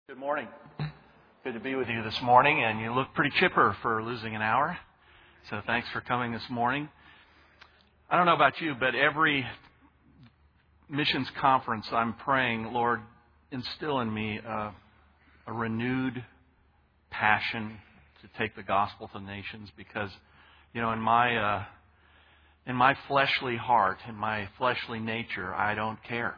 Good morning. Good to be with you this morning, and you look pretty chipper for losing an hour. So thanks for coming this morning. I don't know about you, but every missions conference I'm praying, Lord, instill in me a renewed passion to take the gospel to the nations, because, in my fleshly heart, in my fleshly nature, I don't care.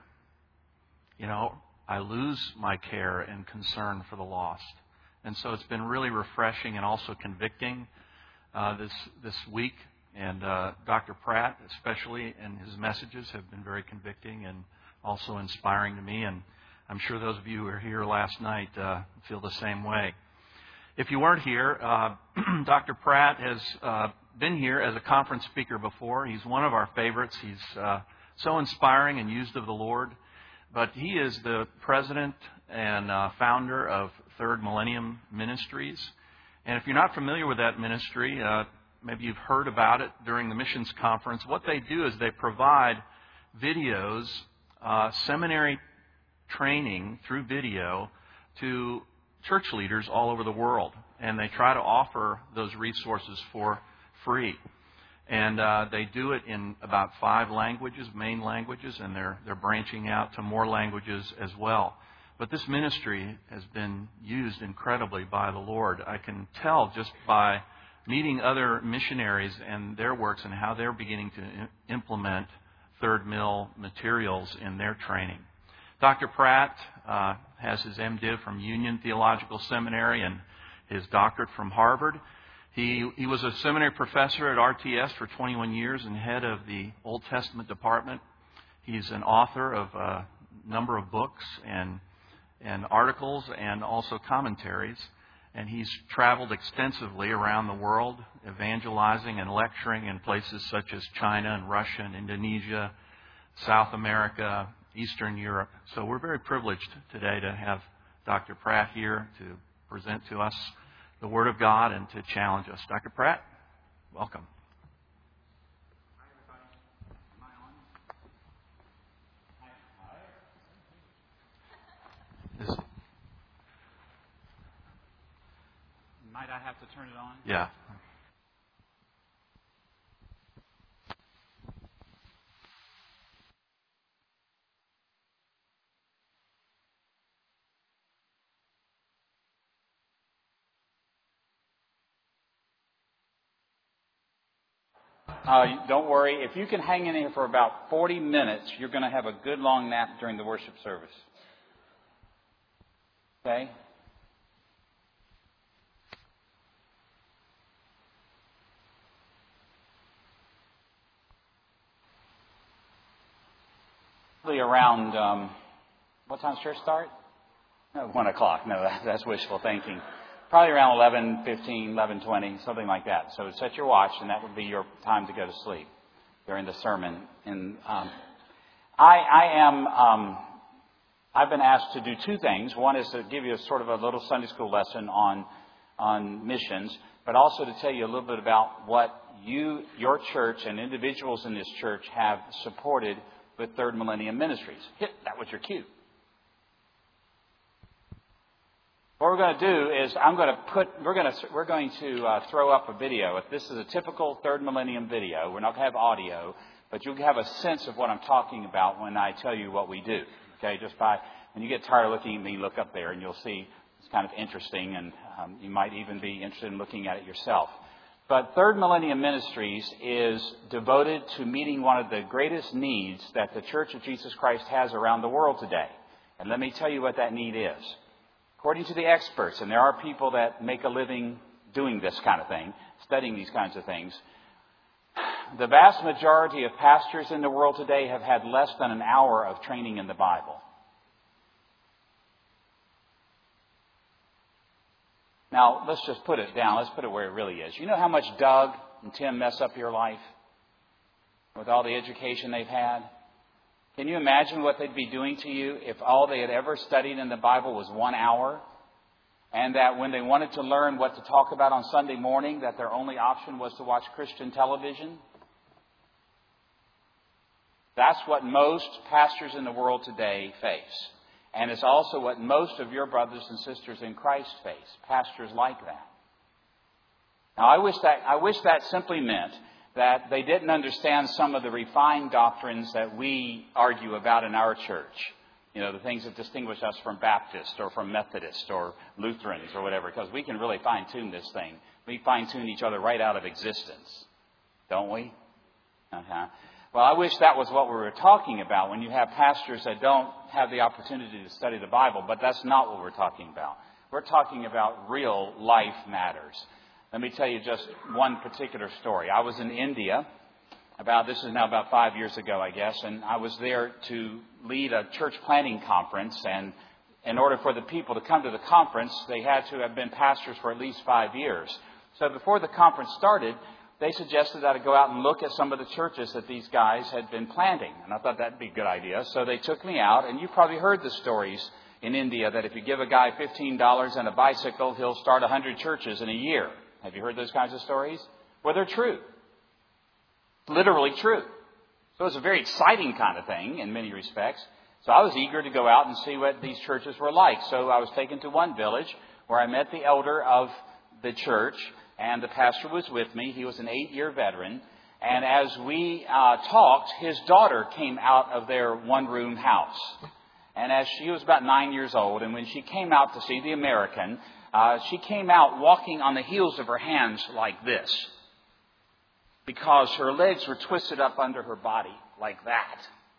I lose my care and concern for the lost. And so it's been really refreshing and also convicting this week. And Dr. Pratt, especially, and his messages have been very convicting and also inspiring to me. And I'm sure those of you who were here last night feel the same way. If you weren't here, Dr. Pratt has been here as a conference speaker before. He's one of our favorites. He's so inspiring and used of the Lord. But he is the president and founder of Third Millennium Ministries. And if you're not familiar with that ministry, maybe you've heard about it during the missions conference. What they do is they provide videos, seminary training through video to church leaders all over the world. And they try to offer those resources for free. And they do it in about 5 languages, main languages, and they're branching out to more languages as well. But this ministry has been used incredibly by the Lord. I can tell just by meeting other missionaries and their works and how they're beginning to implement Third Mill materials in their training. Dr. Pratt has his MDiv from Union Theological Seminary and his doctorate from Harvard. He was a seminary professor at RTS for 21 years and head of the Old Testament department. He's an author of a number of books and articles and also commentaries. And he's traveled extensively around the world, evangelizing and lecturing in places such as China and Russia and Indonesia, South America, Eastern Europe. So we're very privileged today to have Dr. Pratt here to present to us the Word of God and to challenge us. Dr. Pratt, welcome. Hi, everybody. Am I on? Might I have to turn it on? Yeah. Don't worry. If you can hang in here for about 40 minutes, you're going to have a good long nap during the worship service. Okay? Probably around, what time does church start? 1 o'clock. No, that's wishful thinking. Probably around 11:15, 11:20, something like that. So set your watch, and that would be your time to go to sleep during the sermon. And I've been asked to do 2 things. One is to give you a sort of a little Sunday school lesson on missions, but also to tell you a little bit about what your church and individuals in this church have supported with Third Millennium Ministries. That was your cue. What we're going to do is we're going to throw up a video. If this is a typical Third Millennium video, we're not going to have audio, but you'll have a sense of what I'm talking about when I tell you what we do. Okay, when you get tired of looking at me, look up there and you'll see it's kind of interesting, and you might even be interested in looking at it yourself. But Third Millennium Ministries is devoted to meeting one of the greatest needs that the Church of Jesus Christ has around the world today. And let me tell you what that need is. According to the experts, and there are people that make a living doing this kind of thing, studying these kinds of things, the vast majority of pastors in the world today have had less than an hour of training in the Bible. Now, let's just put it down. Let's put it where it really is. You know how much Doug and Tim mess up your life with all the education they've had? Can you imagine what they'd be doing to you if all they had ever studied in the Bible was 1 hour? And that when they wanted to learn what to talk about on Sunday morning, that their only option was to watch Christian television? That's what most pastors in the world today face. And it's also what most of your brothers and sisters in Christ face, pastors like that. Now, I wish that simply meant that they didn't understand some of the refined doctrines that we argue about in our church. You know, the things that distinguish us from Baptists or from Methodists or Lutherans or whatever, because we can really fine-tune this thing. We fine-tune each other right out of existence, don't we? Well, I wish that was what we were talking about when you have pastors that don't have the opportunity to study the Bible, but that's not what we're talking about. We're talking about real life matters. Let me tell you just one particular story. I was in India this is now about 5 years ago, I guess, and I was there to lead a church planting conference, and in order for the people to come to the conference, they had to have been pastors for at least 5 years. So before the conference started, they suggested that I go out and look at some of the churches that these guys had been planting. And I thought that'd be a good idea. So they took me out, and you probably heard the stories in India that if you give a guy $15 and a bicycle, he'll start 100 churches in a year. Have you heard those kinds of stories? Well, they're true. Literally true. So it's a very exciting kind of thing in many respects. So I was eager to go out and see what these churches were like. So I was taken to one village where I met the elder of the church, and the pastor was with me. He was an 8-year veteran. And as we talked, his daughter came out of their one-room house. And as she was about 9 years old, and when she came out to see the American, she came out walking on the heels of her hands like this, because her legs were twisted up under her body like that.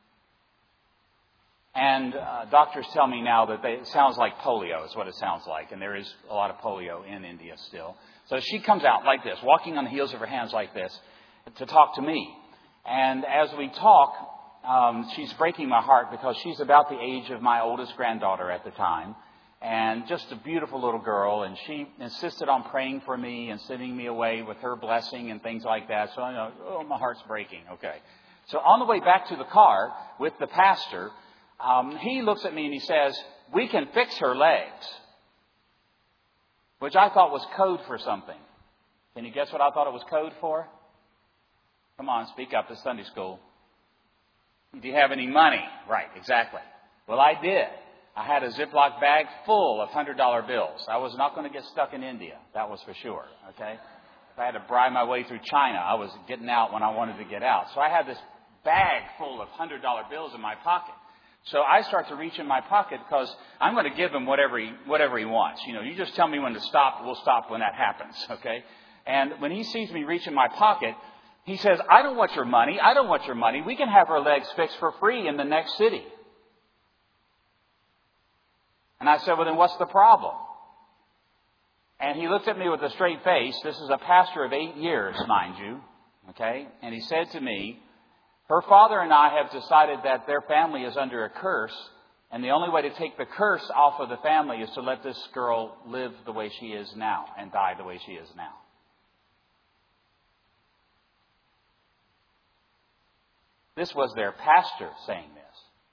And doctors tell me now that it sounds like polio is what it sounds like. And there is a lot of polio in India still. So she comes out like this, walking on the heels of her hands like this, to talk to me. And as we talk, she's breaking my heart because she's about the age of my oldest granddaughter at the time. And just a beautiful little girl. And she insisted on praying for me and sending me away with her blessing and things like that. So I know, my heart's breaking. Okay. So on the way back to the car with the pastor, he looks at me and he says, "We can fix her legs," which I thought was code for something. Can you guess what I thought it was code for? Come on, speak up. It's Sunday school. Do you have any money? Right, exactly. Well, I did. I had a Ziploc bag full of $100 bills. I was not going to get stuck in India. That was for sure. Okay. If I had to bribe my way through China, I was getting out when I wanted to get out. So I had this bag full of $100 bills in my pocket. So I start to reach in my pocket because I'm going to give him whatever he wants. You know, you just tell me when to stop. We'll stop when that happens. Okay. And when he sees me reach in my pocket, he says, "I don't want your money. I don't want your money. We can have her legs fixed for free in the next city." And I said, "Well, then what's the problem?" And he looked at me with a straight face. This is a pastor of 8 years, mind you. Okay. And he said to me, "Her father and I have decided that their family is under a curse. And the only way to take the curse off of the family is to let this girl live the way she is now and die the way she is now." This was their pastor saying this.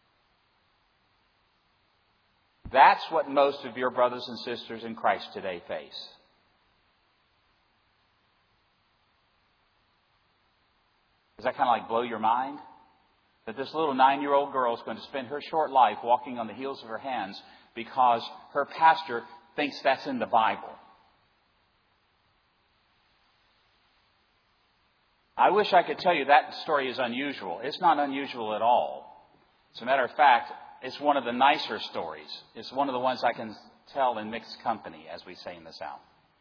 That's what most of your brothers and sisters in Christ today face. Does that kind of like blow your mind? That this little 9-year-old girl is going to spend her short life walking on the heels of her hands because her pastor thinks that's in the Bible. I wish I could tell you that story is unusual. It's not unusual at all. As a matter of fact, it's one of the nicer stories. It's one of the ones I can tell in mixed company, as we say in the South.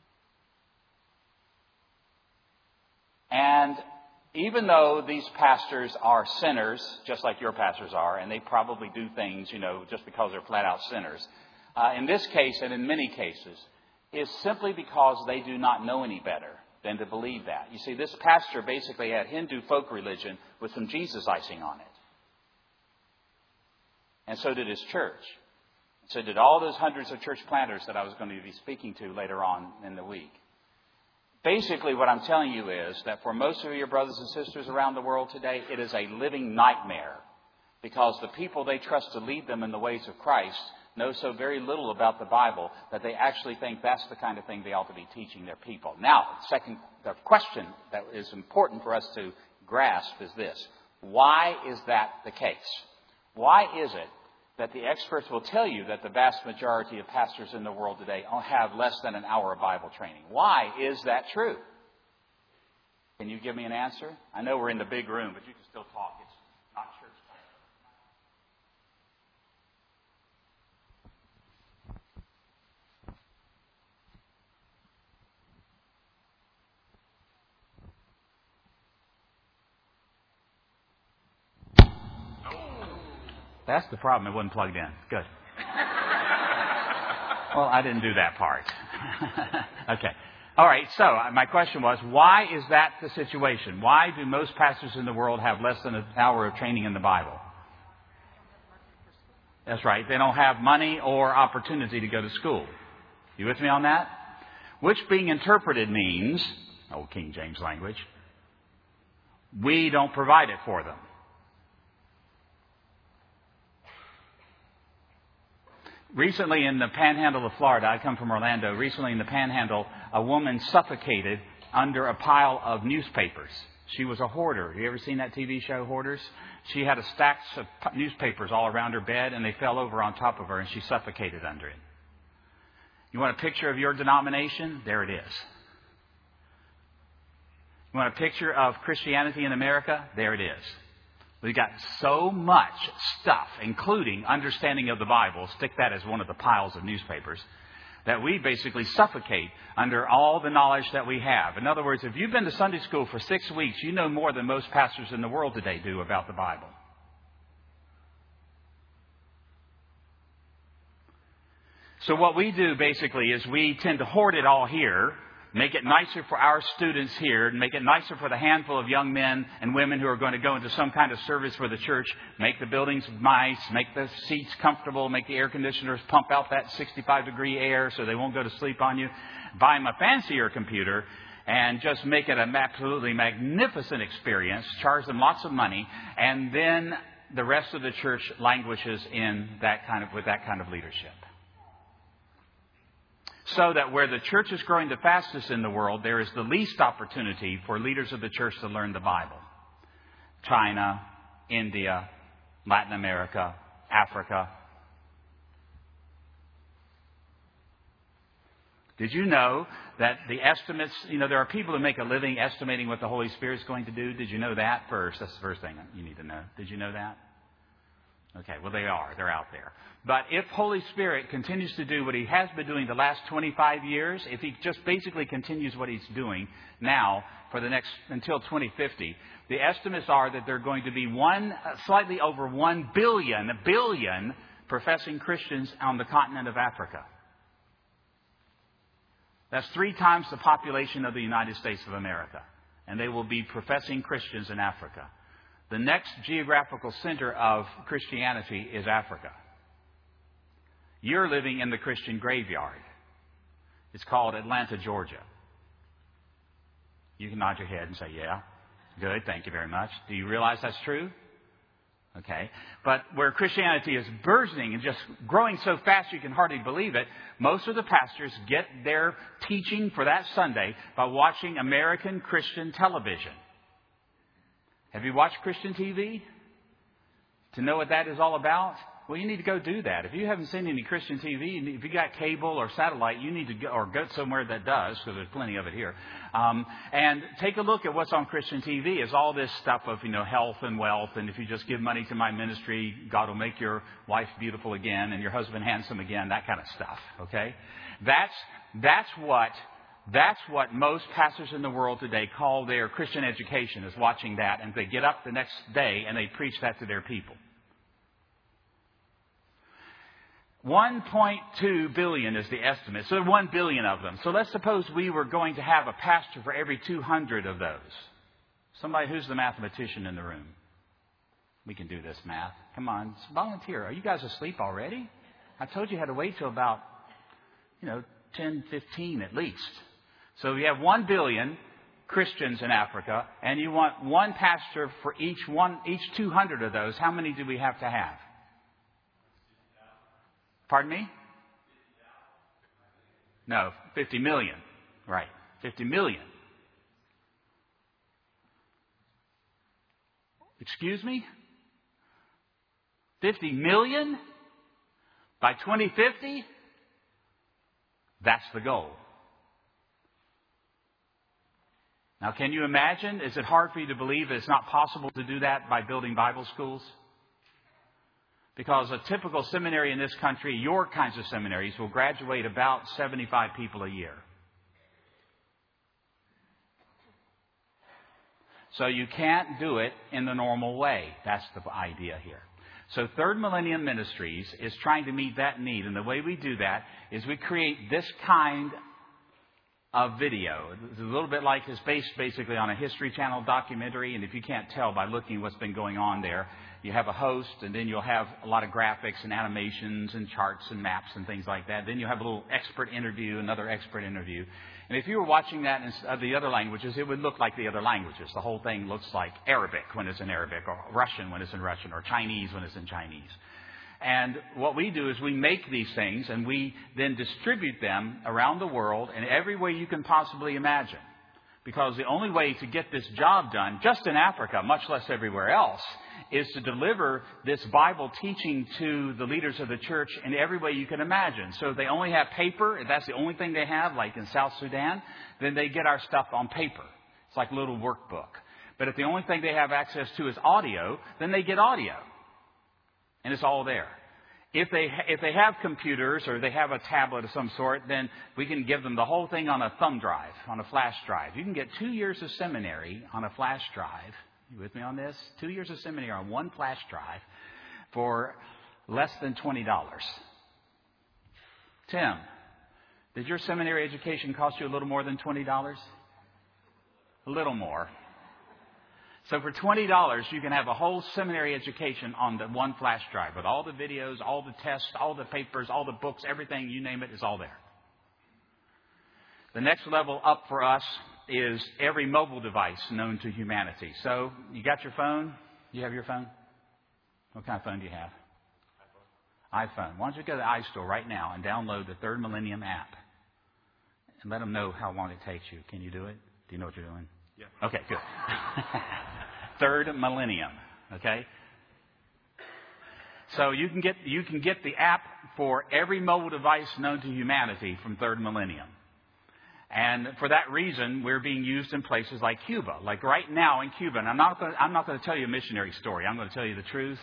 And even though these pastors are sinners, just like your pastors are, and they probably do things, just because they're flat out sinners, in this case and in many cases, is simply because they do not know any better than to believe that. You see, this pastor basically had Hindu folk religion with some Jesus icing on it. And so did his church. So did all those hundreds of church planters that I was going to be speaking to later on in the week. Basically, what I'm telling you is that for most of your brothers and sisters around the world today, it is a living nightmare because the people they trust to lead them in the ways of Christ know so very little about the Bible that they actually think that's the kind of thing they ought to be teaching their people. Now, the question that is important for us to grasp is this. Why is that the case? Why is it that the experts will tell you that the vast majority of pastors in the world today have less than an hour of Bible training. Why is that true? Can you give me an answer? I know we're in the big room, but you can still talk. It's not church time. That's the problem. It wasn't plugged in. Good. Well, I didn't do that part. Okay. All right. So my question was, why is that the situation? Why do most pastors in the world have less than an hour of training in the Bible? That's right. They don't have money or opportunity to go to school. You with me on that? Which being interpreted means, old King James language, we don't provide it for them. Recently in the panhandle of Florida, I come from Orlando, recently in the panhandle, a woman suffocated under a pile of newspapers. She was a hoarder. Have you ever seen that TV show, Hoarders? She had a stacks of newspapers all around her bed, and they fell over on top of her, and she suffocated under it. You want a picture of your denomination? There it is. You want a picture of Christianity in America? There it is. We've got so much stuff, including understanding of the Bible, stick that as one of the piles of newspapers, that we basically suffocate under all the knowledge that we have. In other words, if you've been to Sunday school for 6 weeks, you know more than most pastors in the world today do about the Bible. So what we do basically is we tend to hoard it all here, make it nicer for our students here, and make it nicer for the handful of young men and women who are going to go into some kind of service for the church, make the buildings nice, make the seats comfortable, make the air conditioners pump out that 65-degree air so they won't go to sleep on you, buy them a fancier computer, and just make it an absolutely magnificent experience, charge them lots of money, and then the rest of the church languishes in with that kind of leadership. So that where the church is growing the fastest in the world, there is the least opportunity for leaders of the church to learn the Bible. China, India, Latin America, Africa. Did you know that the estimates, there are people who make a living estimating what the Holy Spirit is going to do? Did you know that first? That's the first thing you need to know. Did you know that? Okay, well, they are. They're out there. But if Holy Spirit continues to do what He has been doing the last 25 years, if He just basically continues what He's doing now for the next, until 2050, the estimates are that there are going to be slightly over 1 billion professing Christians on the continent of Africa. That's 3 times the population of the United States of America. And they will be professing Christians in Africa. The next geographical center of Christianity is Africa. You're living in the Christian graveyard. It's called Atlanta, Georgia. You can nod your head and say, yeah. Good, thank you very much. Do you realize that's true? Okay. But where Christianity is burgeoning and just growing so fast you can hardly believe it, most of the pastors get their teaching for that Sunday by watching American Christian television. Have you watched Christian TV? To know what that is all about? Well, you need to go do that. If you haven't seen any Christian TV, if you got cable or satellite, you need to go somewhere that does, because there's plenty of it here. And take a look at what's on Christian TV. It's all this stuff of, health and wealth. And if you just give money to my ministry, God will make your wife beautiful again and your husband handsome again, that kind of stuff. Okay? That's what most pastors in the world today call their Christian education, is watching that. And they get up the next day and they preach that to their people. 1.2 billion is the estimate. So 1 billion of them. So let's suppose we were going to have a pastor for every 200 of those. Somebody who's the mathematician in the room. We can do this math. Come on, volunteer. Are you guys asleep already? I told you had to wait till about, 10, 15 at least. So you have 1 billion Christians in Africa, and you want one pastor for each 200 of those. How many do we have to have? Pardon me? No, 50 million. Right, 50 million. Excuse me? 50 million? By 2050, that's the goal. Now, can you imagine? Is it hard for you to believe that it's not possible to do that by building Bible schools? Because a typical seminary in this country, your kinds of seminaries, will graduate about 75 people a year. So you can't do it in the normal way. That's the idea here. So Third Millennium Ministries is trying to meet that need. And the way we do that is we create this kind of video. It's a little bit like it's based basically on a History Channel documentary. And if you can't tell by looking at what's been going on there, you have a host, and then you'll have a lot of graphics and animations and charts and maps and things like that. Then you'll have a little expert interview, another expert interview. And if you were watching that in the other languages, it would look like the other languages. The whole thing looks like Arabic when it's in Arabic, or Russian when it's in Russian, or Chinese when it's in Chinese. And what we do is we make these things and we then distribute them around the world in every way you can possibly imagine. Because the only way to get this job done, just in Africa, much less everywhere else, is to deliver this Bible teaching to the leaders of the church in every way you can imagine. So if they only have paper, if that's the only thing they have, like in South Sudan, then they get our stuff on paper. It's like a little workbook. But if the only thing they have access to is audio, then they get audio. And it's all there. If they have computers or they have a tablet of some sort, then we can give them the whole thing on a thumb drive, on a flash drive. You can get 2 years of seminary on a flash drive. You with me on this? 2 years of seminary on one flash drive for less than $20. Tim, did your seminary education cost you a little more than $20? A little more. So for $20, you can have a whole seminary education on the one flash drive with all the videos, all the tests, all the papers, all the books, everything, you name it, is all there. The next level up for us is every mobile device known to humanity. So you got your phone? You have your phone? What kind of phone do you have? iPhone. Why don't you go to the iStore right now and download the Third Millennium app and let them know how long it takes you. Can you do it? Do you know what you're doing? Yeah. Okay, good. Third Millennium. Okay? So you can get the app for every mobile device known to humanity from Third Millennium. And for that reason, we're being used in places like Cuba. Like right now in Cuba, and I'm not going to tell you a missionary story. I'm going to tell you the truth.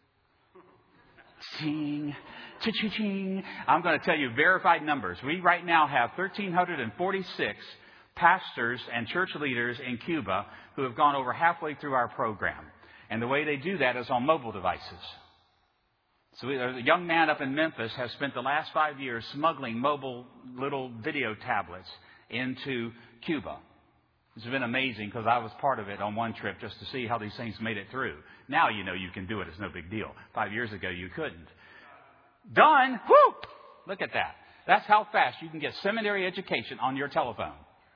Ching, cha-ching. I'm going to tell you verified numbers. We right now have 1,346 pastors and church leaders in Cuba who have gone over halfway through our program. And the way they do that is on mobile devices. So a young man up in Memphis has spent the last 5 years smuggling mobile little video tablets into Cuba. It's been amazing because I was part of it on one trip just to see how these things made it through. Now you know you can do it. It's no big deal. 5 years ago you couldn't. Done. Whoo! Look at that. That's how fast you can get seminary education on your telephone.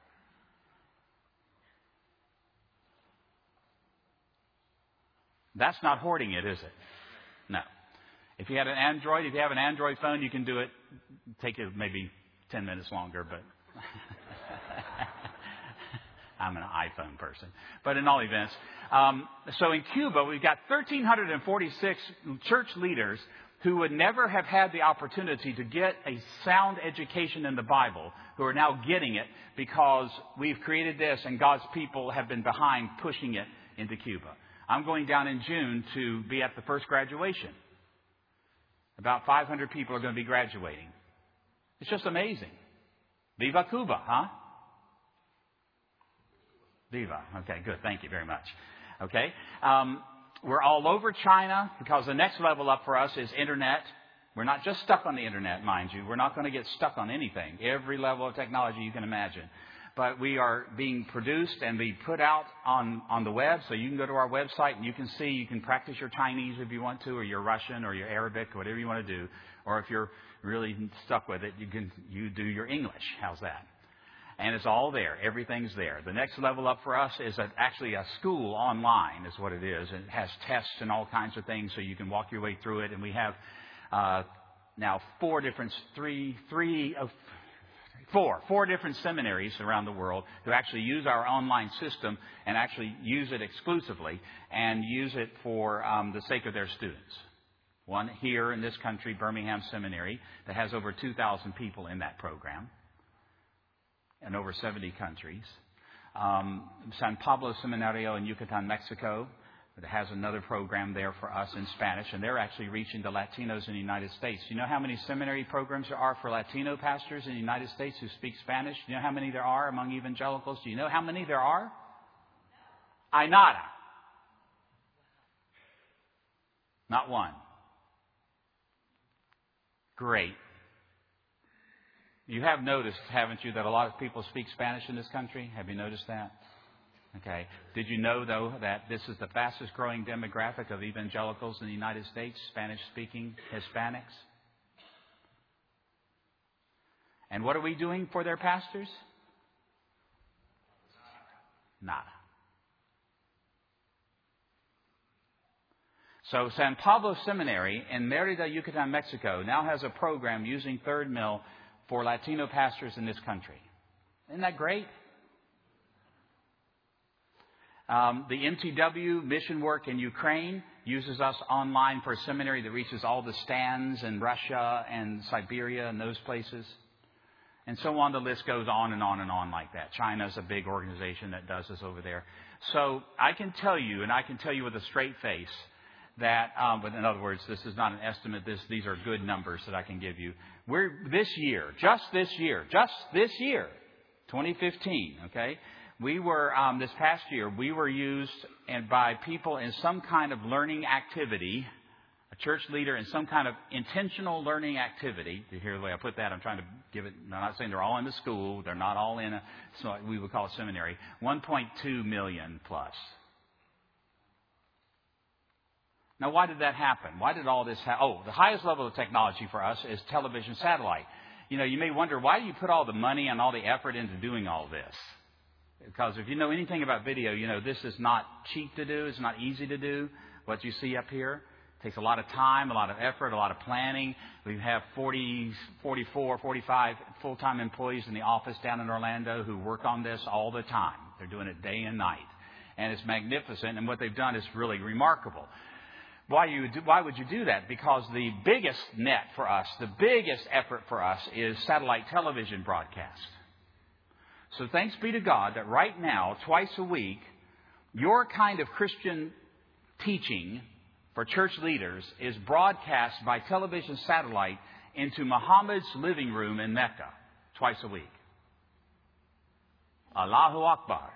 That's not hoarding it, is it? No. If you have an Android phone, you can do it. Take you maybe 10 minutes longer, but I'm an iPhone person. But in all events, so in Cuba, we've got 1,346 church leaders who would never have had the opportunity to get a sound education in the Bible, who are now getting it because we've created this and God's people have been behind pushing it into Cuba. I'm going down in June to be at the first graduation. About 500 people are going to be graduating. It's just amazing. Viva Cuba, huh? Viva. Okay, good. Thank you very much. Okay. We're all over China because the next level up for us is internet. We're not just stuck on the internet, mind you. We're not going to get stuck on anything. Every level of technology you can imagine. But we are being produced and be put out on the web. So you can go to our website and you can practice your Chinese if you want to, or your Russian or your Arabic, or whatever you want to do. Or if you're really stuck with it, you do your English. How's that? And it's all there. Everything's there. The next level up for us is actually a school online is what it is. And it has tests and all kinds of things so you can walk your way through it. And we have now four different seminaries around the world who actually use our online system and actually use it exclusively and use it for the sake of their students. One here in this country, Birmingham Seminary, that has over 2,000 people in that program in over 70 countries. San Pablo Seminario in Yucatan, Mexico, that has another program there for us in Spanish, and they're actually reaching the Latinos in the United States. You know how many seminary programs there are for Latino pastors in the United States who speak Spanish? You know how many there are among evangelicals? Do you know how many there are? Hay nada. Not one. Great. You have noticed, haven't you, that a lot of people speak Spanish in this country? Have you noticed that? Okay. Did you know, though, that this is the fastest growing demographic of evangelicals in the United States, Spanish-speaking Hispanics? And what are we doing for their pastors? Nada. So San Pablo Seminary in Mérida, Yucatan, Mexico, now has a program using Third Mill for Latino pastors in this country. Isn't that great? The MTW mission work in Ukraine uses us online for a seminary that reaches all the stands in Russia and Siberia and those places. And so on. The list goes on and on and on like that. China's a big organization that does this over there. So I can tell you, and I can tell you with a straight face, that, but in other words, this is not an estimate. These are good numbers that I can give you. Just this year, 2015, okay? We were, this past year, we were used by people in some kind of learning activity, a church leader in some kind of intentional learning activity. To hear the way I put that, I'm trying to give it, I'm not saying they're all in the school, they're not all in we would call it seminary, 1.2 million plus. Now, why did that happen? Why did all this happen? The highest level of technology for us is television satellite. You know, you may wonder, why do you put all the money and all the effort into doing all this? Because if you know anything about video, you know this is not cheap to do. It's not easy to do. What you see up here takes a lot of time, a lot of effort, a lot of planning. We have 44, 45 full-time employees in the office down in Orlando who work on this all the time. They're doing it day and night. And it's magnificent. And what they've done is really remarkable. Why would you do that? Because the biggest net for us, the biggest effort for us is satellite television broadcast. So thanks be to God that right now, twice a week, your kind of Christian teaching for church leaders is broadcast by television satellite into Muhammad's living room in Mecca twice a week. Allahu Akbar.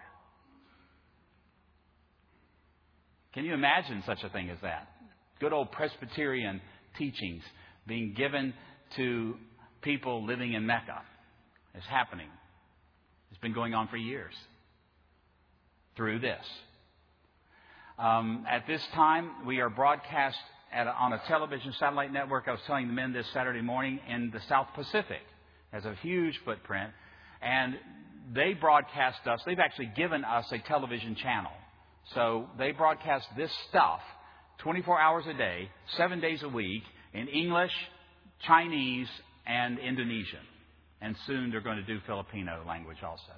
Can you imagine such a thing as that? Good old Presbyterian teachings being given to people living in Mecca. It's happening. It's been going on for years through this. At this time, we are broadcast on a television satellite network. I was telling the men this Saturday morning in the South Pacific. It has a huge footprint. And they broadcast us. They've actually given us a television channel. So they broadcast this stuff 24 hours a day, 7 days a week, in English, Chinese, and Indonesian. And soon they're going to do Filipino language also.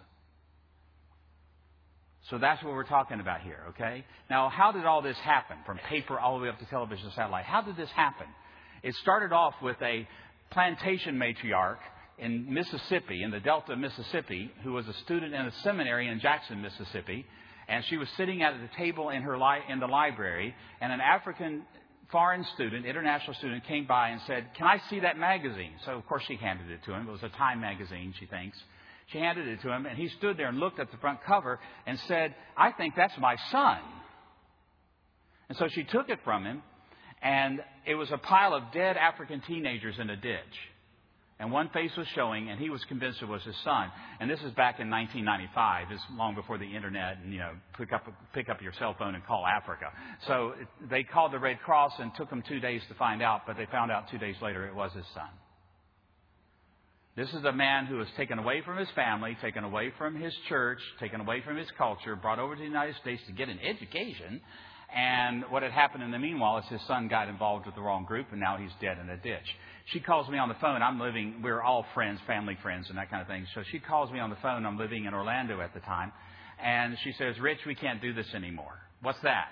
So that's what we're talking about here, okay? Now, how did all this happen, from paper all the way up to television satellite? How did this happen? It started off with a plantation matriarch in Mississippi, in the Delta of Mississippi, who was a student in a seminary in Jackson, Mississippi. And she was sitting at the table in the library, and an African foreign student, international student, came by and said, "Can I see that magazine?" So, of course, she handed it to him. It was a Time magazine, she thinks. She handed it to him, and he stood there and looked at the front cover and said, "I think that's my son." And so she took it from him, and it was a pile of dead African teenagers in a ditch. And one face was showing, and he was convinced it was his son. And this is back in 1995. It's long before the internet and, pick up your cell phone and call Africa. So they called the Red Cross and took them 2 days to find out, but they found out 2 days later it was his son. This is a man who was taken away from his family, taken away from his church, taken away from his culture, brought over to the United States to get an education. And what had happened in the meanwhile is his son got involved with the wrong group, and now he's dead in a ditch. She calls me on the phone. We're all friends, family friends, and that kind of thing. So she calls me on the phone. I'm living in Orlando at the time. And she says, "Rich, we can't do this anymore." "What's that?"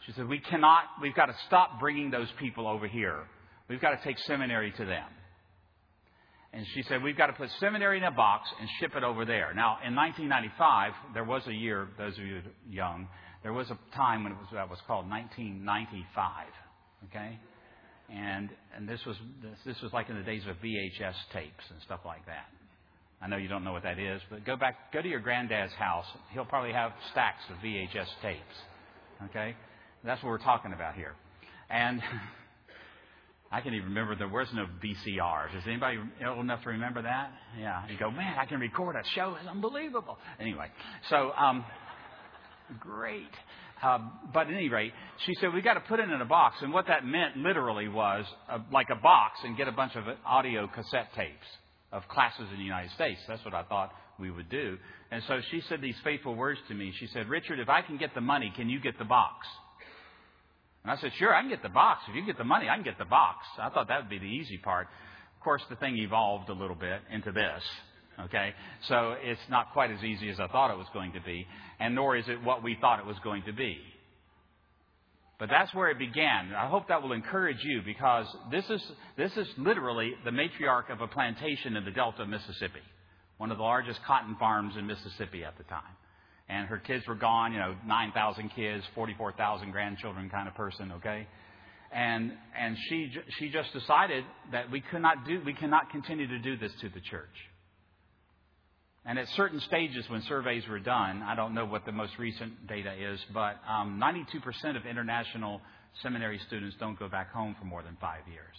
She said, we've got to stop bringing those people over here. We've got to take seminary to them. And she said, we've got to put seminary in a box and ship it over there. Now, in 1995, there was a year, those of you young, there was a time when that was called 1995. Okay? And this was like in the days of VHS tapes and stuff like that. I know you don't know what that is, but go to your granddad's house. He'll probably have stacks of VHS tapes. Okay? That's what we're talking about here. And I can even remember there was no VCRs. Is anybody old enough to remember that? Yeah. You go, man, I can record a show. It's unbelievable. Anyway, so great. But at any rate, she said, we got to put it in a box. And what that meant literally was like a box and get a bunch of audio cassette tapes of classes in the United States. That's what I thought we would do. And so she said these faithful words to me. She said, Richard, if I can get the money, can you get the box? And I said, sure, I can get the box. If you get the money, I can get the box. I thought that would be the easy part. Of course, the thing evolved a little bit into this. Okay? So it's not quite as easy as I thought it was going to be, and nor is it what we thought it was going to be. But that's where it began. I hope that will encourage you, because this is literally the matriarch of a plantation in the Delta of Mississippi, one of the largest cotton farms in Mississippi at the time. And her kids were gone, 9,000 kids, 44,000 grandchildren kind of person, okay? And she just decided that we cannot continue to do this to the church. And at certain stages when surveys were done, I don't know what the most recent data is, but 92% of international seminary students don't go back home for more than 5 years.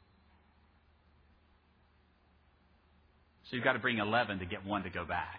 So you've got to bring 11 to get one to go back.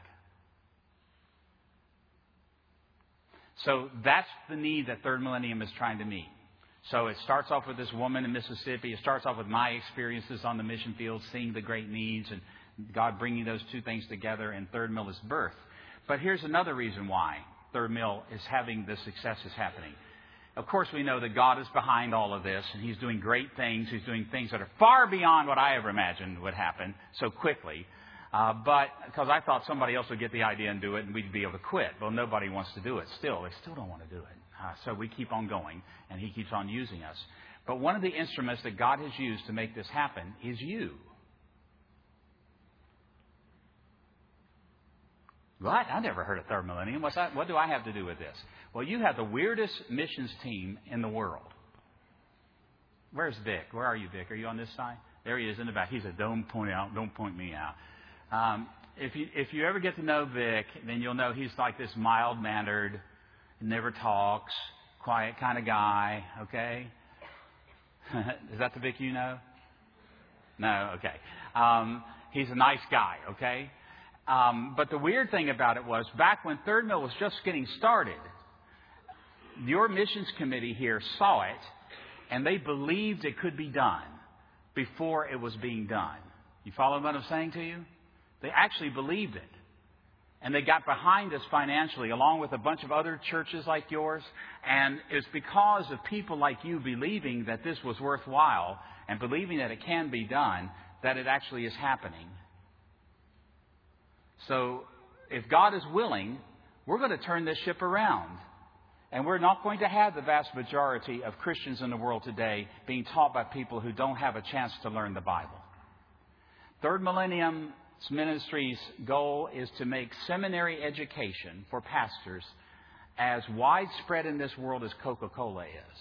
So that's the need that Third Millennium is trying to meet. So it starts off with this woman in Mississippi. It starts off with my experiences on the mission field, seeing the great needs, and God bringing those two things together, and Third Mill is birth. But here's another reason why Third Mill is having the success is happening. Of course, we know that God is behind all of this, and He's doing great things. He's doing things that are far beyond what I ever imagined would happen so quickly. But because I thought somebody else would get the idea and do it, and we'd be able to quit. Well, nobody wants to do it. They still don't want to do it. So we keep on going, and He keeps on using us. But one of the instruments that God has used to make this happen is you. What? I never heard of Third Millennium. What do I have to do with this? Well, you have the weirdest missions team in the world. Where's Vic? Where are you, Vic? Are you on this side? There he is in the back. He said, don't point me out. If you ever get to know Vic, then you'll know he's like this mild-mannered, never talks, quiet kind of guy, okay? Is that the Vic you know? No? Okay. He's a nice guy, okay? But the weird thing about it was, back when Third Mill was just getting started, your missions committee here saw it, and they believed it could be done before it was being done. You follow what I'm saying to you? They actually believed it. And they got behind us financially, along with a bunch of other churches like yours. And it's because of people like you believing that this was worthwhile and believing that it can be done that it actually is happening. So if God is willing, we're going to turn this ship around. And we're not going to have the vast majority of Christians in the world today being taught by people who don't have a chance to learn the Bible. Third Millennium's ministry's goal is to make seminary education for pastors as widespread in this world as Coca-Cola is.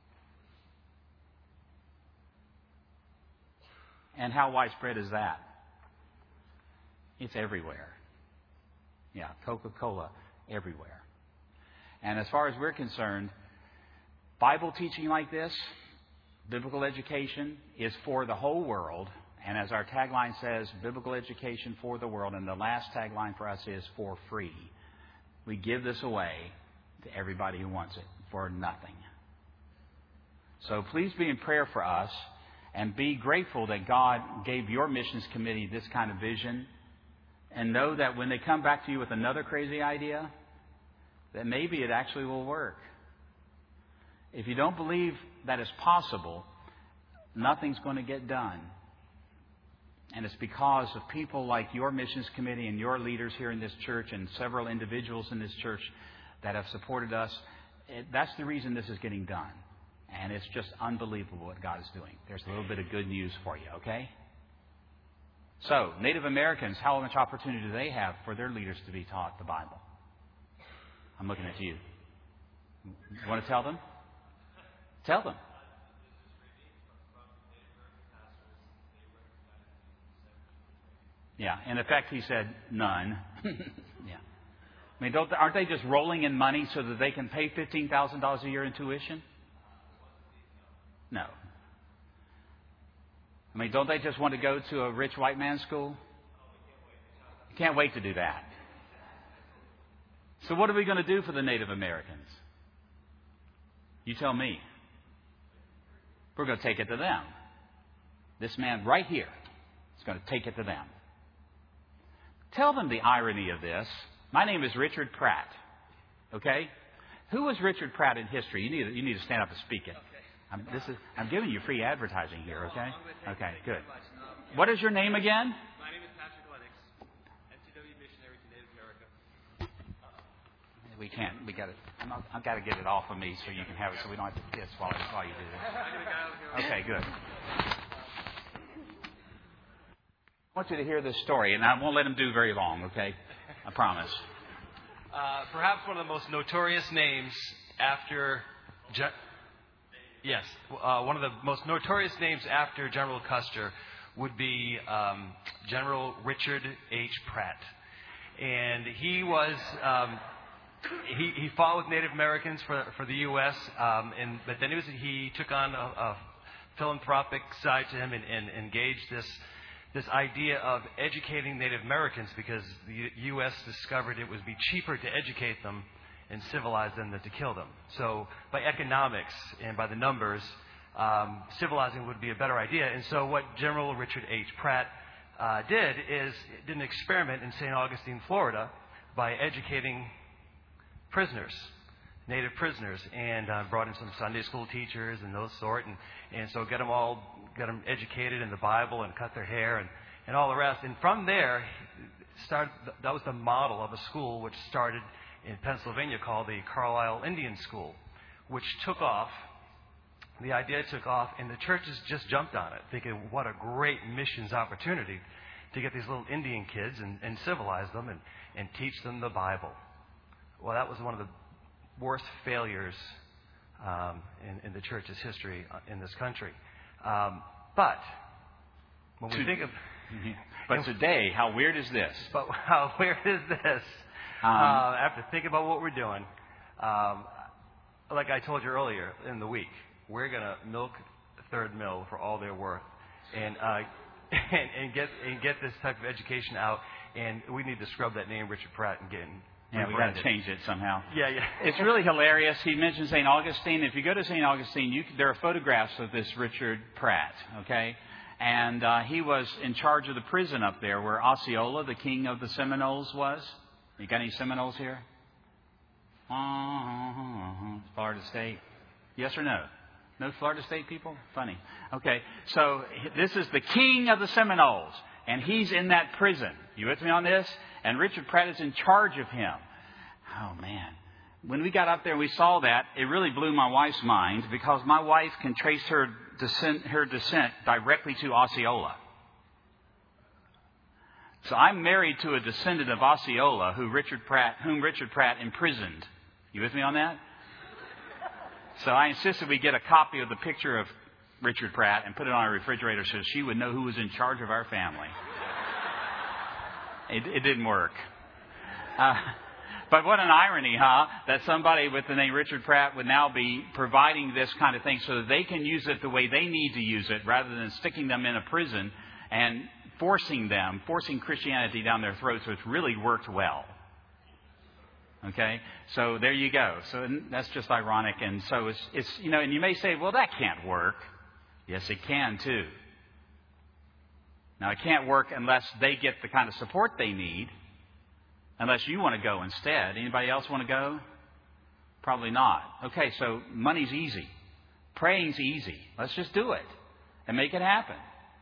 And how widespread is that? It's everywhere. Yeah, Coca-Cola everywhere. And as far as we're concerned, Bible teaching like this, biblical education, is for the whole world. And as our tagline says, biblical education for the world. And the last tagline for us is for free. We give this away to everybody who wants it for nothing. So please be in prayer for us and be grateful that God gave your missions committee this kind of vision. And know that when they come back to you with another crazy idea, that maybe it actually will work. If you don't believe that it's possible, nothing's going to get done. And it's because of people like your missions committee and your leaders here in this church and several individuals in this church that have supported us That's the reason this is getting done. And it's just unbelievable what God is doing. There's a little bit of good news for you, okay? So, Native Americans, how much opportunity do they have for their leaders to be taught the Bible? I'm looking at you. You want to tell them? Tell them. Yeah, in effect, he said none. Yeah. I mean, aren't they just rolling in money so that they can pay $15,000 a year in tuition? No. I mean, don't they just want to go to a rich white man's school? You can't wait to do that. So what are we going to do for the Native Americans? You tell me. We're going to take it to them. This man right here is going to take it to them. Tell them the irony of this. My name is Richard Pratt. Okay? Who was Richard Pratt in history? You need to stand up and speak it. I'm giving you free advertising here, okay? Okay, good. What is your name again? My name is Patrick Lennox, NCW missionary to Native America. We can't. I've got to get it off of me so you can have it, so we don't have to piss while you do this. Okay, good. I want you to hear this story, and I won't let him do very long, okay? I promise. Perhaps one of the most notorious names after... one of the most notorious names after General Custer would be General Richard H. Pratt. And he was... He fought with Native Americans for the U.S., but then he took on a philanthropic side to him and engaged this idea of educating Native Americans because the U.S. discovered it would be cheaper to educate them and civilize them than to kill them. So by economics and by the numbers, civilizing would be a better idea. And so what General Richard H. Pratt did an experiment in St. Augustine, Florida, by educating prisoners, Native prisoners, and brought in some Sunday school teachers and those sort, and so get them educated in the Bible and cut their hair and all the rest. And from there, that was the model of a school which started in Pennsylvania called the Carlisle Indian School, which took off. The idea took off, and the churches just jumped on it, thinking, what a great missions opportunity to get these little Indian kids and civilize them and teach them the Bible. Well, that was one of the worst failures in the church's history in this country. But when we think of... But today, how weird is this? But how weird is this? After thinking about what we're doing, like I told you earlier in the week, we're going to milk Third Mill for all they're worth and get this type of education out. And we need to scrub that name, Richard Pratt, and get him. Yeah, we got to change it somehow. Yeah. It's really hilarious. He mentioned St. Augustine. If you go to St. Augustine, there are photographs of this Richard Pratt, okay? And he was in charge of the prison up there where Osceola, the king of the Seminoles, was. You got any Seminoles here? Florida State. Yes or no? No Florida State people? Funny. Okay, so this is the king of the Seminoles, and he's in that prison. You with me on this? And Richard Pratt is in charge of him. Oh, man. When we got up there and we saw that, it really blew my wife's mind because my wife can trace her descent directly to Osceola. So I'm married to a descendant of Osceola whom Richard Pratt imprisoned. You with me on that? So I insisted we get a copy of the picture of Richard Pratt and put it on our refrigerator so she would know who was in charge of our family. It didn't work. But what an irony, huh? That somebody with the name Richard Pratt would now be providing this kind of thing so that they can use it the way they need to use it rather than sticking them in a prison and forcing Christianity down their throats, which really worked well. Okay? So there you go. So that's just ironic. And so it's and you may say, well, that can't work. Yes, it can too. Now, it can't work unless they get the kind of support they need, unless you want to go instead. Anybody else want to go? Probably not. Okay, so money's easy. Praying's easy. Let's just do it and make it happen.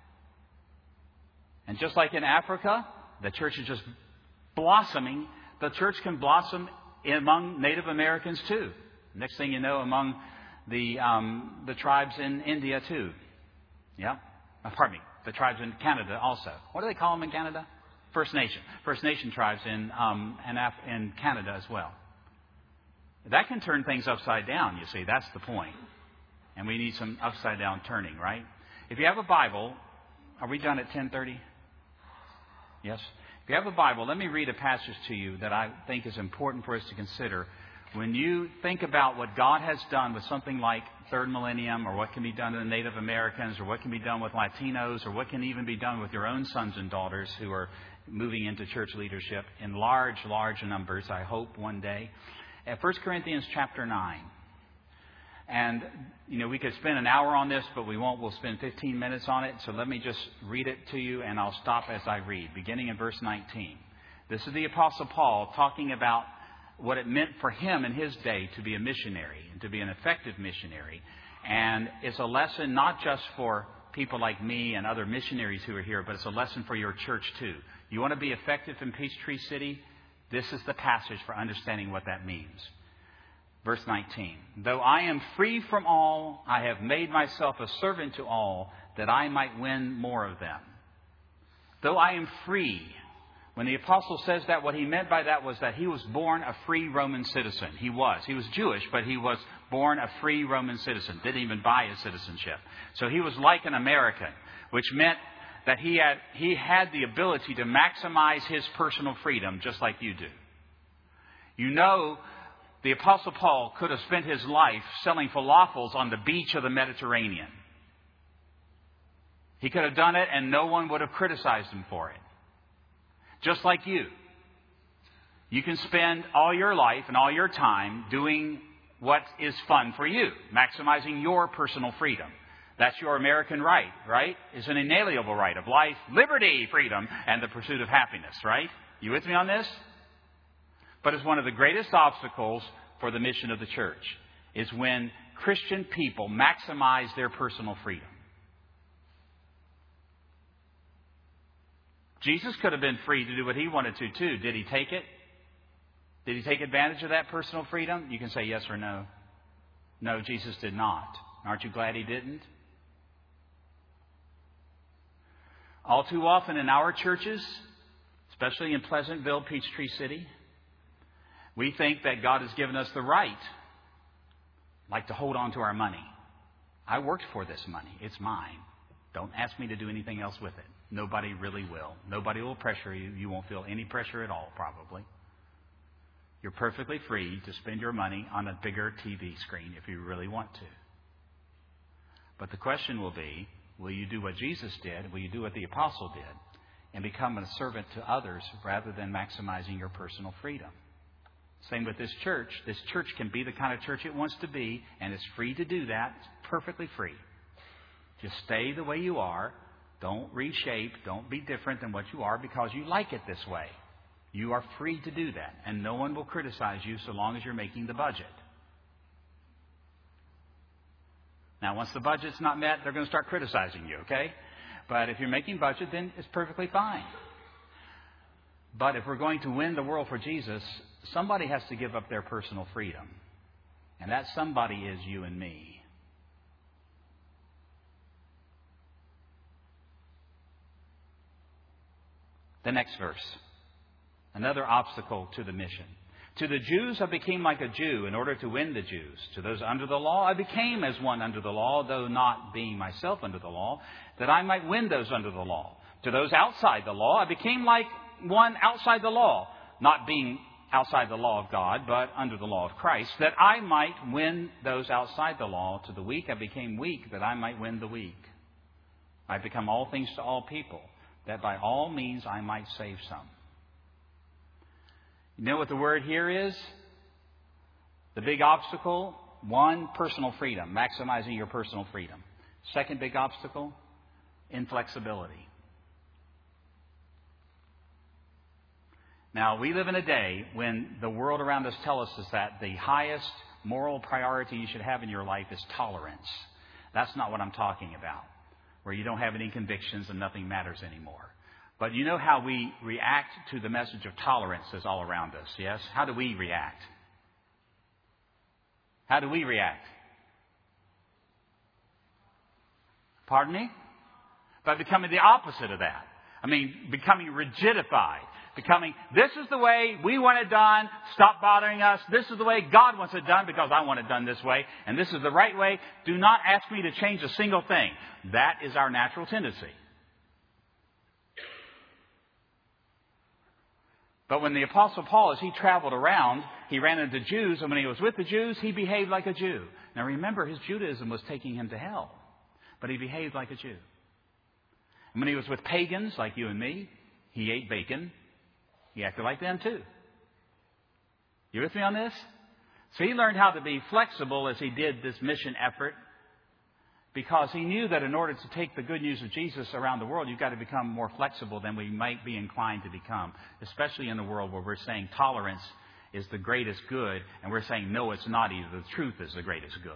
And just like in Africa, the church is just blossoming. The church can blossom among Native Americans too. Next thing you know, among the tribes in India too. Yeah? Pardon me. The tribes in Canada also. What do they call them in Canada? First Nation. First Nation tribes in Canada as well. That can turn things upside down, you see. That's the point. And we need some upside down turning, right? If you have a Bible, are we done at 10:30? Yes? If you have a Bible, let me read a passage to you that I think is important for us to consider. When you think about what God has done with something like Third Millennium, or what can be done to the Native Americans, or what can be done with Latinos, or what can even be done with your own sons and daughters who are moving into church leadership in large, large numbers, I hope, one day. At 1 Corinthians chapter 9. And, we could spend an hour on this, but we won't. We'll spend 15 minutes on it. So let me just read it to you, and I'll stop as I read, beginning in verse 19. This is the Apostle Paul talking about what it meant for him in his day to be a missionary and to be an effective missionary. And it's a lesson not just for people like me and other missionaries who are here, but it's a lesson for your church too. You want to be effective in Peachtree City? This is the passage for understanding what that means. Verse 19. Though I am free from all, I have made myself a servant to all, that I might win more of them. Though I am free. When the apostle says that, what he meant by that was that he was born a free Roman citizen. He was. He was Jewish, but he was born a free Roman citizen. Didn't even buy his citizenship. So he was like an American, which meant that he had the ability to maximize his personal freedom just like you do. The Apostle Paul could have spent his life selling falafels on the beach of the Mediterranean. He could have done it and no one would have criticized him for it. Just like you. You can spend all your life and all your time doing what is fun for you, maximizing your personal freedom. That's your American right, right? It's an inalienable right of life, liberty, freedom, and the pursuit of happiness, right? You with me on this? But it's one of the greatest obstacles for the mission of the church is when Christian people maximize their personal freedom. Jesus could have been free to do what he wanted to too. Did he take it? Did he take advantage of that personal freedom? You can say yes or no. No, Jesus did not. Aren't you glad he didn't? All too often in our churches, especially in Pleasantville, Peachtree City, we think that God has given us the right, like to hold on to our money. I worked for this money. It's mine. Don't ask me to do anything else with it. Nobody really will. Nobody will pressure you. You won't feel any pressure at all, probably. You're perfectly free to spend your money on a bigger TV screen if you really want to. But the question will be, will you do what Jesus did? Will you do what the apostle did? And become a servant to others rather than maximizing your personal freedom. Same with this church. This church can be the kind of church it wants to be, and it's free to do that. It's perfectly free. Just stay the way you are. Don't reshape. Don't be different than what you are because you like it this way. You are free to do that, and no one will criticize you so long as you're making the budget. Now, once the budget's not met, they're going to start criticizing you, okay? But if you're making budget, then it's perfectly fine. But if we're going to win the world for Jesus, somebody has to give up their personal freedom. And that somebody is you and me. The next verse. Another obstacle to the mission. To the Jews I became like a Jew in order to win the Jews. To those under the law I became as one under the law, though not being myself under the law, that I might win those under the law. To those outside the law I became like one outside the law, not being outside the law of God, but under the law of Christ, that I might win those outside the law. To the weak I became weak, that I might win the weak. I become all things to all people, that by all means I might save some. You know what the word here is? The big obstacle, one, personal freedom, maximizing your personal freedom. Second big obstacle, inflexibility. Now, we live in a day when the world around us tells us that the highest moral priority you should have in your life is tolerance. That's not what I'm talking about, where you don't have any convictions and nothing matters anymore. But you know how we react to the message of tolerance that's all around us, yes? How do we react? How do we react? Pardon me? By becoming the opposite of that. I mean, becoming rigidified. Becoming, this is the way we want it done. Stop bothering us. This is the way God wants it done because I want it done this way. And this is the right way. Do not ask me to change a single thing. That is our natural tendency. But when the Apostle Paul, as he traveled around, he ran into Jews. And when he was with the Jews, he behaved like a Jew. Now remember, his Judaism was taking him to hell. But he behaved like a Jew. And when he was with pagans like you and me, he ate bacon. He acted like them too. You with me on this? So he learned how to be flexible as he did this mission effort, because he knew that in order to take the good news of Jesus around the world, you've got to become more flexible than we might be inclined to become, especially in a world where we're saying tolerance is the greatest good, and we're saying, no, it's not either. The truth is the greatest good.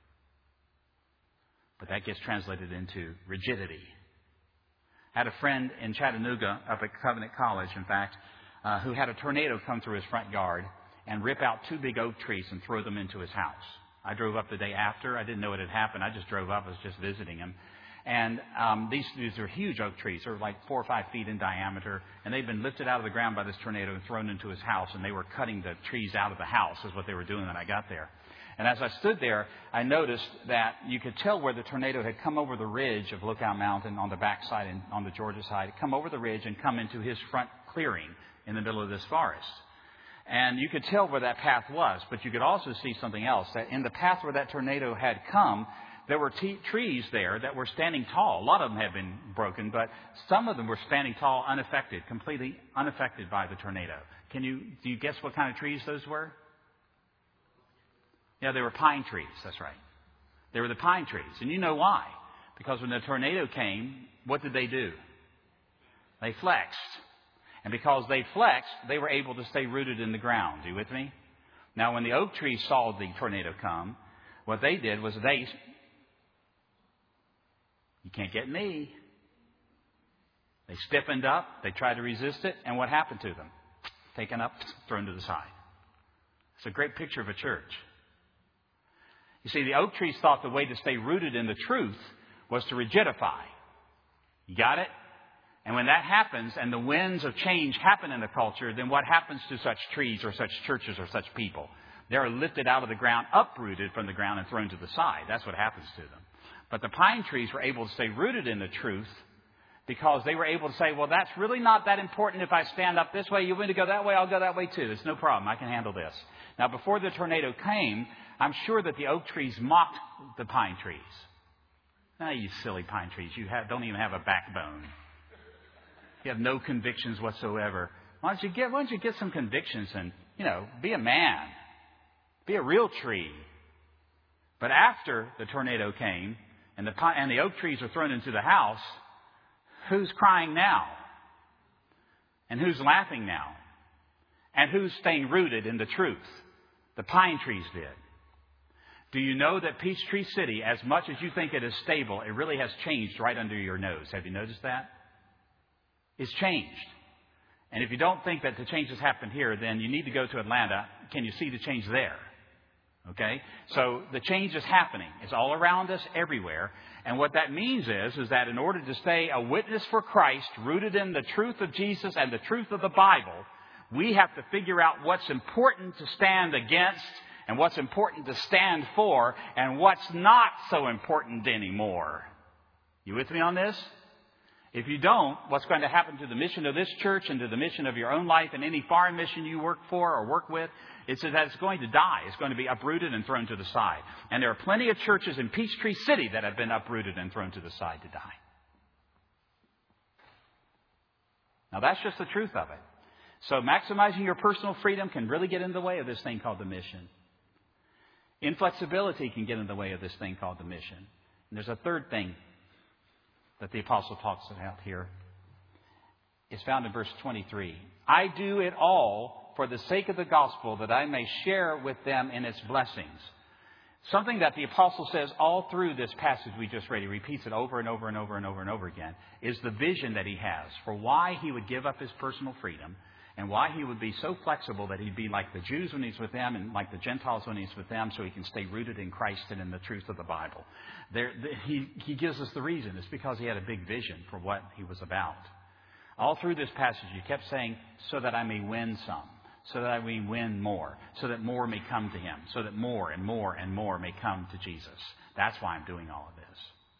But that gets translated into rigidity. I had a friend in Chattanooga, up at Covenant College, in fact, who had a tornado come through his front yard and rip out 2 big oak trees and throw them into his house. I drove up the day after. I didn't know it had happened. I just drove up. I was just visiting him. And these are huge oak trees. They're like 4 or 5 feet in diameter. And they've been lifted out of the ground by this tornado and thrown into his house. And they were cutting the trees out of the house is what they were doing when I got there. And as I stood there, I noticed that you could tell where the tornado had come over the ridge of Lookout Mountain on the backside and on the Georgia side, come over the ridge and come into his front clearing in the middle of this forest. And you could tell where that path was, but you could also see something else, that in the path where that tornado had come, there were trees there that were standing tall. A lot of them had been broken, but some of them were standing tall, unaffected, completely unaffected by the tornado. Do you guess what kind of trees those were? Yeah, they were pine trees. That's right. They were the pine trees. And you know why? Because when the tornado came, what did they do? They flexed. And because they flexed, they were able to stay rooted in the ground. Are you with me? Now, when the oak trees saw the tornado come, what they did was you can't get me. They stiffened up. They tried to resist it. And what happened to them? Taken up, thrown to the side. It's a great picture of a church. You see, the oak trees thought the way to stay rooted in the truth was to rigidify. You got it? And when that happens and the winds of change happen in the culture, then what happens to such trees or such churches or such people? They're lifted out of the ground, uprooted from the ground and thrown to the side. That's what happens to them. But the pine trees were able to stay rooted in the truth because they were able to say, well, that's really not that important if I stand up this way. You want to go that way? I'll go that way too. It's no problem. I can handle this. Now, before the tornado came, I'm sure that the oak trees mocked the pine trees. Ah, you silly pine trees. You don't even have a backbone. You have no convictions whatsoever. Why don't you get some convictions and, be a man. Be a real tree. But after the tornado came and the oak trees were thrown into the house, who's crying now? And who's laughing now? And who's staying rooted in the truth? The pine trees did. Do you know that Peachtree City, as much as you think it is stable, it really has changed right under your nose? Have you noticed that? It's changed. And if you don't think that the change has happened here, then you need to go to Atlanta. Can you see the change there? Okay? So the change is happening. It's all around us, everywhere. And what that means is that in order to stay a witness for Christ, rooted in the truth of Jesus and the truth of the Bible, we have to figure out what's important to stand against and what's important to stand for and what's not so important anymore. You with me on this? If you don't, what's going to happen to the mission of this church and to the mission of your own life and any foreign mission you work for or work with, it's that it's going to die. It's going to be uprooted and thrown to the side. And there are plenty of churches in Peachtree City that have been uprooted and thrown to the side to die. Now, that's just the truth of it. So maximizing your personal freedom can really get in the way of this thing called the mission. Inflexibility can get in the way of this thing called the mission. And there's a third thing that the apostle talks about here. It's found in verse 23. I do it all for the sake of the gospel, that I may share with them in its blessings. Something that the apostle says all through this passage we just read, he repeats it over and over and over and over and over again, is the vision that he has for why he would give up his personal freedom and why he would be so flexible that he'd be like the Jews when he's with them and like the Gentiles when he's with them, so he can stay rooted in Christ and in the truth of the Bible. He gives us the reason. It's because he had a big vision for what he was about. All through this passage, he kept saying, so that I may win some, so that I may win more, so that more may come to him, so that more and more and more may come to Jesus. That's why I'm doing all of this.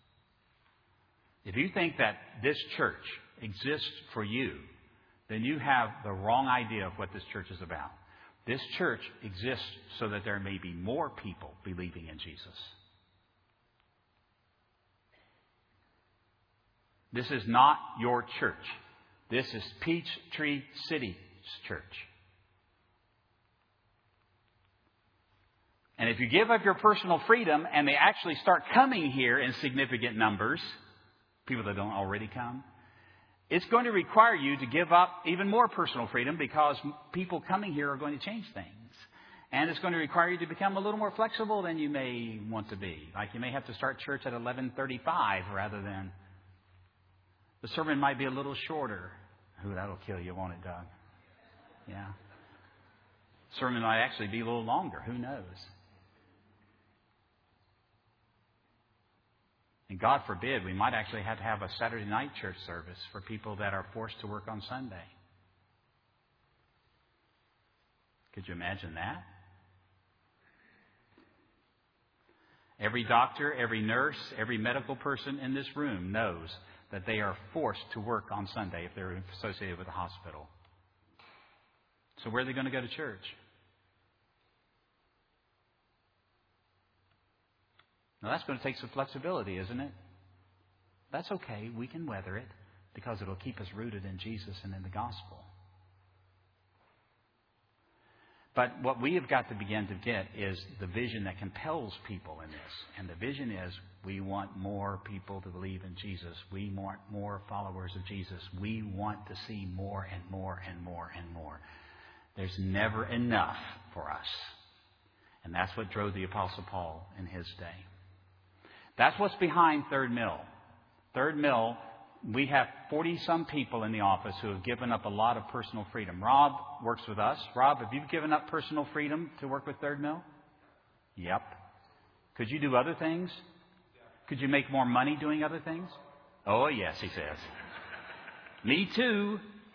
If you think that this church exists for you, then you have the wrong idea of what this church is about. This church exists so that there may be more people believing in Jesus. This is not your church. This is Peachtree City's church. And if you give up your personal freedom and they actually start coming here in significant numbers, people that don't already come, it's going to require you to give up even more personal freedom because people coming here are going to change things. And it's going to require you to become a little more flexible than you may want to be. Like you may have to start church at 11:35 rather than... The sermon might be a little shorter. Ooh, that'll kill you, won't it, Doug? Yeah. Sermon might actually be a little longer. Who knows? And God forbid, we might actually have to have a Saturday night church service for people that are forced to work on Sunday. Could you imagine that? Every doctor, every nurse, every medical person in this room knows that they are forced to work on Sunday if they're associated with a hospital. So where are they going to go to church? Now that's going to take some flexibility, isn't it? That's okay. We can weather it because it'll keep us rooted in Jesus and in the gospel. But what we have got to begin to get is the vision that compels people in this. And the vision is we want more people to believe in Jesus. We want more followers of Jesus. We want to see more and more and more and more. There's never enough for us. And that's what drove the Apostle Paul in his day. That's what's behind Third Mill. Third Mill, we have 40-some people in the office who have given up a lot of personal freedom. Rob works with us. Rob, have you given up personal freedom to work with Third Mill? Yep. Could you do other things? Could you make more money doing other things? Oh, yes, he says. Me too.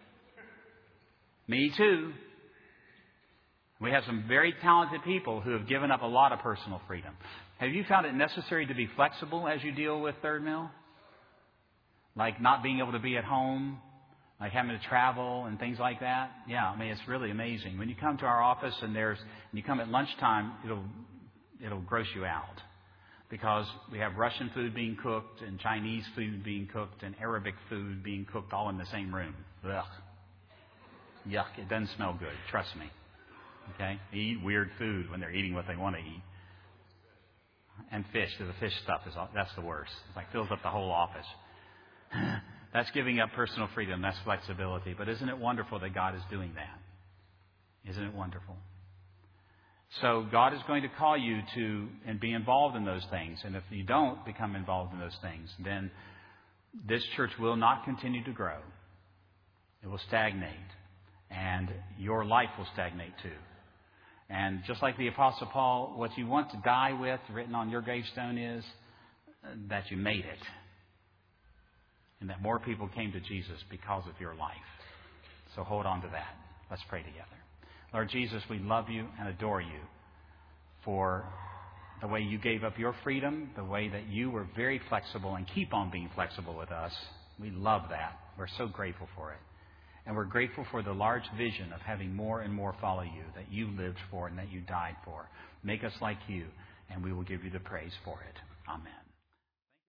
Me too. We have some very talented people who have given up a lot of personal freedom. Have you found it necessary to be flexible as you deal with Third Mill? Like not being able to be at home, like having to travel and things like that? Yeah, I mean, it's really amazing. When you come to our office and you come at lunchtime, it'll gross you out. Because we have Russian food being cooked and Chinese food being cooked and Arabic food being cooked all in the same room. Ugh. Yuck, it doesn't smell good, trust me. Okay? They eat weird food when they're eating what they want to eat. And fish, the fish stuff, that's the worst. It's like fills up the whole office. That's giving up personal freedom, that's flexibility. But isn't it wonderful that God is doing that? Isn't it wonderful? So God is going to call you to and be involved in those things. And if you don't become involved in those things, then this church will not continue to grow. It will stagnate. And your life will stagnate too. And just like the Apostle Paul, what you want to die with, written on your gravestone, is that you made it. And that more people came to Jesus because of your life. So hold on to that. Let's pray together. Lord Jesus, we love you and adore you for the way you gave up your freedom, the way that you were very flexible and keep on being flexible with us. We love that. We're so grateful for it. And we're grateful for the large vision of having more and more follow you, that you lived for and that you died for. Make us like you, and we will give you the praise for it. Amen.